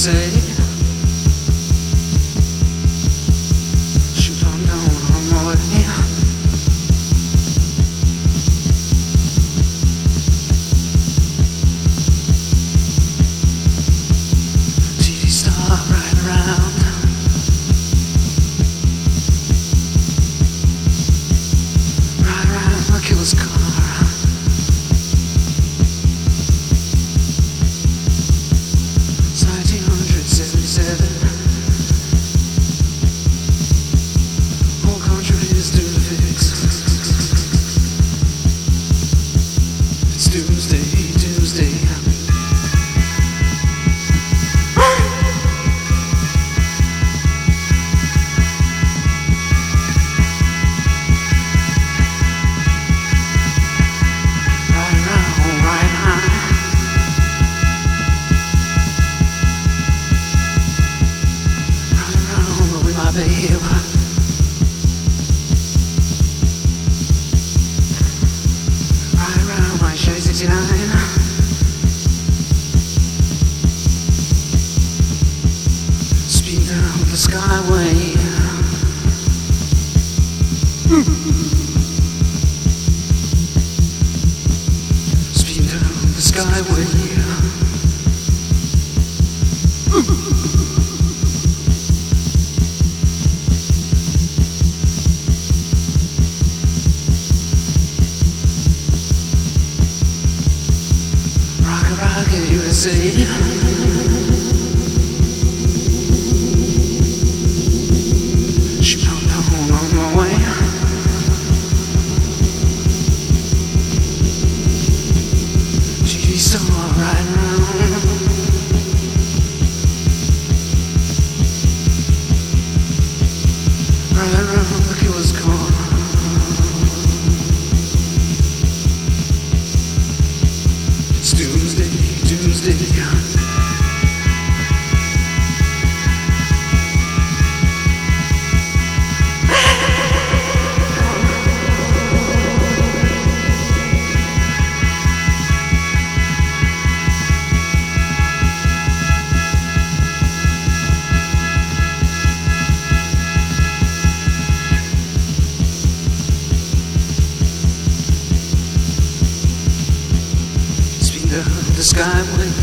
USA. Shoot on down on my way. TV star right around. Right around my killer's car. Whole country is due to fix. It's doomsday, doomsday. Right round, right high. My babe, right around my Chevy 69. Speed down the skyway. Speed down the skyway. Rocket USA. Shoot on down on my way. TV star right around. Right around the killer's car. It's doomsday, doomsday. The skyway.